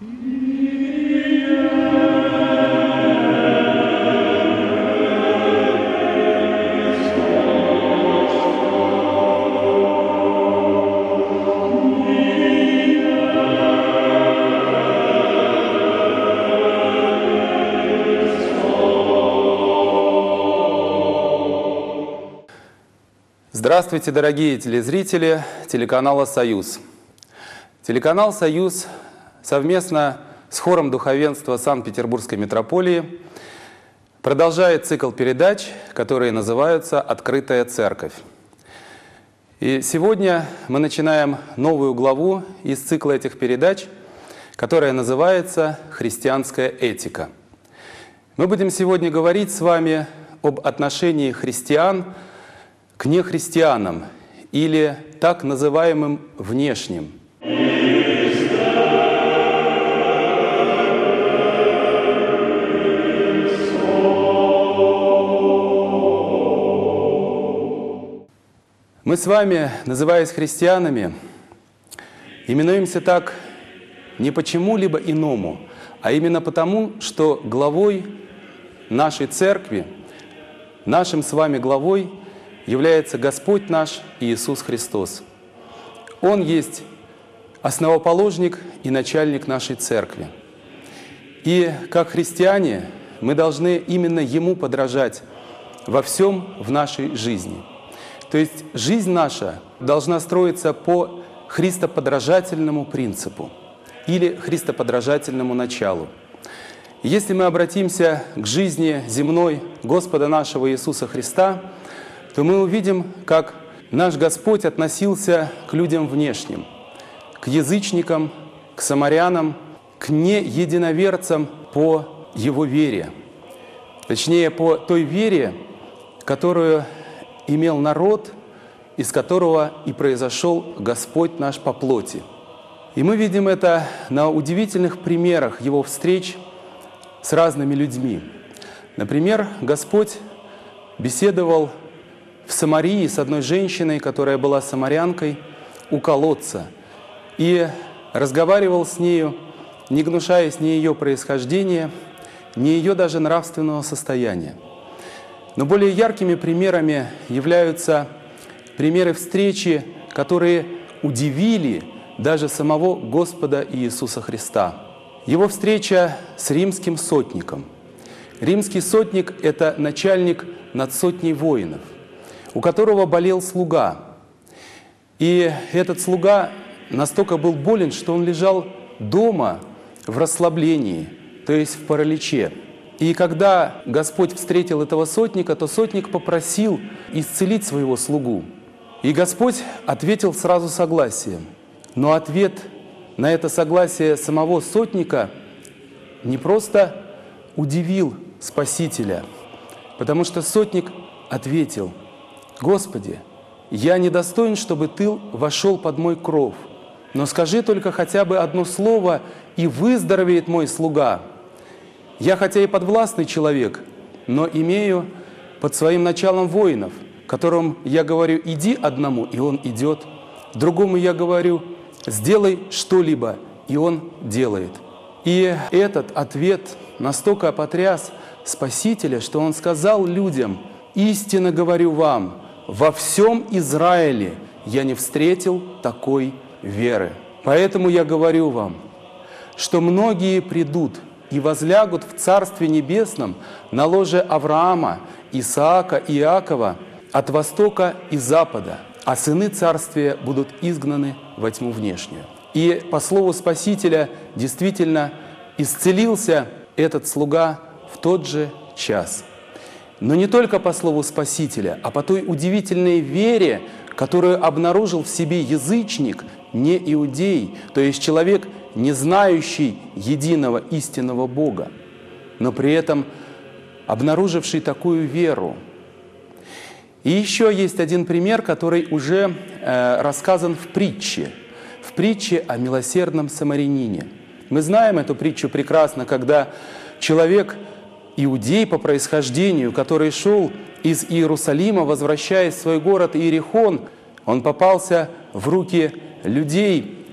Здравствуйте, дорогие телезрители телеканала «Союз». Телеканал «Союз» совместно с хором духовенства Санкт-Петербургской митрополии продолжает цикл передач, которые называются «Открытая церковь». И сегодня мы начинаем новую главу из цикла этих передач, которая называется «Христианская этика». Мы будем сегодня говорить с вами об отношении христиан к нехристианам или так называемым внешним. Мы с вами, называясь христианами, именуемся так не почему-либо иному, а именно потому, что главой нашей церкви, нашим с вами главой является Господь наш Иисус Христос. Он есть основоположник и начальник нашей церкви. И как христиане мы должны именно Ему подражать во всем в нашей жизни. То есть жизнь наша должна строиться по христоподражательному принципу или христоподражательному началу. Если мы обратимся к жизни земной Господа нашего Иисуса Христа, то мы увидим, как наш Господь относился к людям внешним, к язычникам, к самарянам, к неединоверцам по Его вере. Точнее, по той вере, которую имел народ, из которого и произошел Господь наш по плоти. И мы видим это на удивительных примерах Его встреч с разными людьми. Например, Господь беседовал в Самарии с одной женщиной, которая была самарянкой, у колодца, и разговаривал с нею, не гнушаясь ни ее происхождения, ни ее даже нравственного состояния. Но более яркими примерами являются примеры встречи, которые удивили даже самого Господа Иисуса Христа. Его встреча с римским сотником. Римский сотник — это начальник над сотней воинов, у которого болел слуга. И этот слуга настолько был болен, что он лежал дома в расслаблении, то есть в параличе. И когда Господь встретил этого сотника, то сотник попросил исцелить своего слугу. И Господь ответил сразу согласием. Но ответ на это согласие самого сотника не просто удивил Спасителя, потому что сотник ответил: «Господи, я недостоин, чтобы Ты вошел под мой кров, но скажи только хотя бы одно слово, и выздоровеет мой слуга. Я хотя и подвластный человек, но имею под своим началом воинов, которым я говорю: иди одному, и он идет, другому я говорю: сделай что-либо, и он делает». И этот ответ настолько потряс Спасителя, что он сказал людям: «Истинно говорю вам, во всем Израиле я не встретил такой веры. Поэтому я говорю вам, что многие придут и возлягут в Царстве Небесном на ложе Авраама, Исаака и Иакова от востока и запада, а сыны Царствия будут изгнаны во тьму внешнюю». И по слову Спасителя действительно исцелился этот слуга в тот же час. Но не только по слову Спасителя, а по той удивительной вере, которую обнаружил в себе язычник, не иудей, то есть человек, не знающий единого истинного Бога, но при этом обнаруживший такую веру. И еще есть один пример, который уже рассказан в притче о милосердном самарянине. Мы знаем эту притчу прекрасно, когда человек, иудей по происхождению, который шел из Иерусалима, возвращаясь в свой город Иерихон, он попался в руки людей,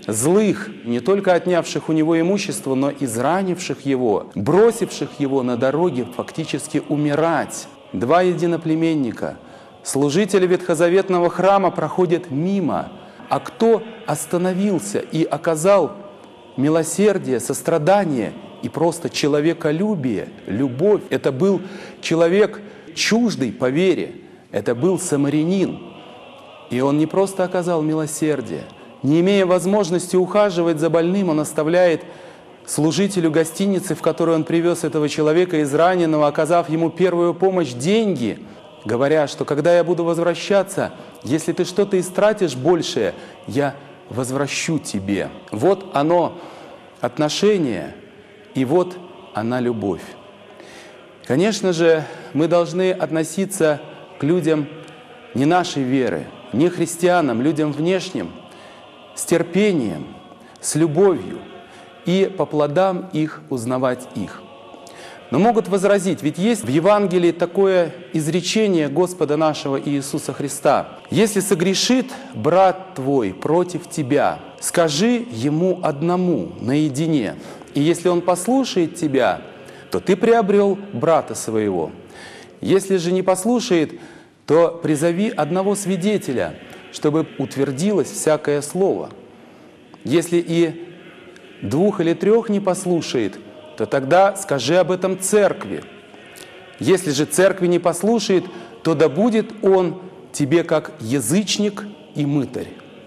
злых, не только отнявших у него имущество, но изранивших его, бросивших его на дороге фактически умирать. Два единоплеменника, служители ветхозаветного храма, проходят мимо, а кто остановился и оказал милосердие, сострадание и просто человеколюбие, любовь? Это был человек чуждый по вере, это был самарянин. И он не просто оказал милосердие. Не имея возможности ухаживать за больным, он оставляет служителю гостиницы, в которую он привез этого человека израненного, оказав ему первую помощь, деньги, говоря, что когда я буду возвращаться, если ты что-то истратишь большее, я возвращу тебе. Вот оно отношение, и вот она любовь. Конечно же, мы должны относиться к людям не нашей веры, не христианам, людям внешним, с терпением, с любовью и по плодам их узнавать их. Но могут возразить, ведь есть в Евангелии такое изречение Господа нашего Иисуса Христа: «Если согрешит брат твой против тебя, скажи ему одному наедине, и если он послушает тебя, то ты приобрел брата своего. Если же не послушает, то призови одного свидетеля, чтобы утвердилось всякое слово. Если и 2 или 3 не послушает, то тогда скажи об этом церкви. Если же церкви не послушает, то да будет он тебе как язычник и мытарь».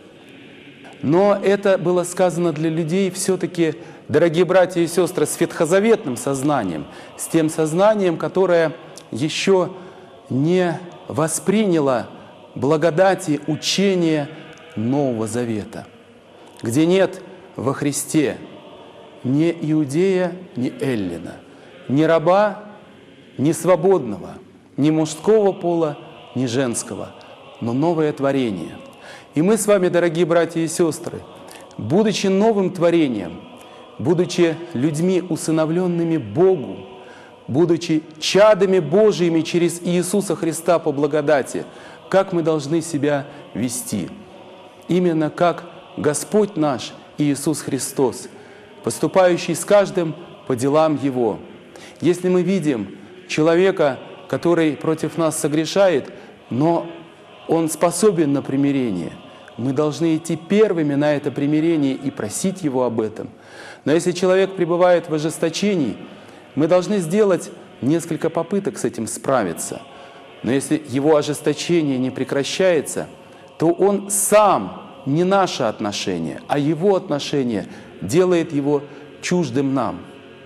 Но это было сказано для людей все-таки, дорогие братья и сестры, с ветхозаветным сознанием, с тем сознанием, которое еще не восприняло благодати учения Нового Завета, где нет во Христе ни иудея, ни эллина, ни раба, ни свободного, ни мужского пола, ни женского, но новое творение. И мы с вами, дорогие братья и сестры, будучи новым творением, будучи людьми, усыновленными Богу, будучи чадами Божьими через Иисуса Христа по благодати, как мы должны себя вести? Именно как Господь наш Иисус Христос, поступающий с каждым по делам Его. Если мы видим человека, который против нас согрешает, но он способен на примирение, мы должны идти первыми на это примирение и просить его об этом. Но если человек пребывает в ожесточении, мы должны сделать несколько попыток с этим справиться. Но если его ожесточение не прекращается, то он сам, не наше отношение, а его отношение делает его чуждым нам.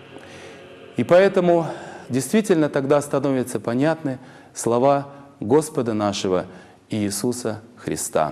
И поэтому действительно тогда становятся понятны слова Господа нашего Иисуса Христа.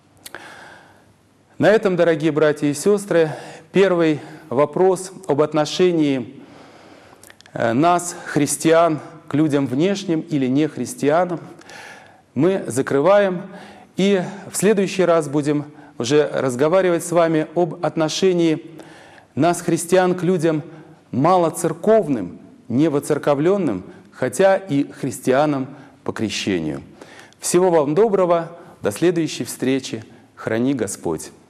На этом, дорогие братья и сестры, первый вопрос об отношении нас, христиан, к людям внешним или не христианам, мы закрываем. И в следующий раз будем уже разговаривать с вами об отношении нас, христиан, к людям малоцерковным, невоцерковленным, хотя и христианам по крещению. Всего вам доброго, до следующей встречи. Храни Господь!